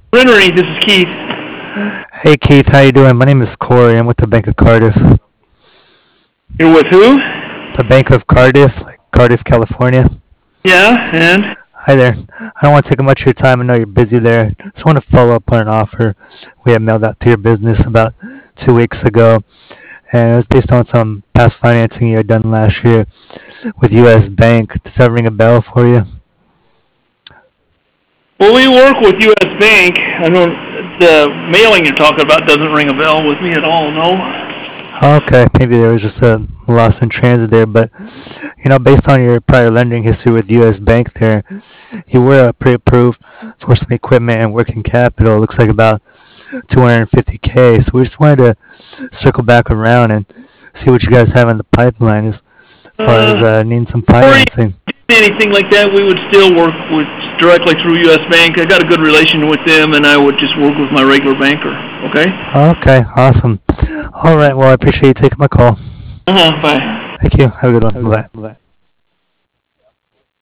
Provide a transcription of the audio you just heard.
Rennery, this is Keith. Hey Keith, how you doing? My name is Corey. I'm with the Bank of Cardiff. You're with who? The Bank of Cardiff, like Cardiff, California. Yeah, and? Hi there. I don't want to take much of your time. I know you're busy there. Just want to follow up on an offer we had mailed out to your business about 2 weeks ago, and it was based on some past financing you had done last year with U.S. Bank. Does that ring a bell for you? Well, we work with U.S. Bank. I don't. The mailing you're talking about doesn't ring a bell with me at all. No. Okay, maybe there was just a loss in transit there, but based on your prior lending history with U.S. Bank there, you were pre-approved for some equipment and working capital. Looks like about 250K. So we just wanted to circle back around and see what you guys have in the pipeline as far as needing some Or financing. anything like that, we would still work with directly through U.S. Bank. I got a good relation with them, and I would just work with my regular banker. Okay. Okay, awesome. All right, well, I appreciate you taking my call. Bye. Thank you. Have a good one. Bye.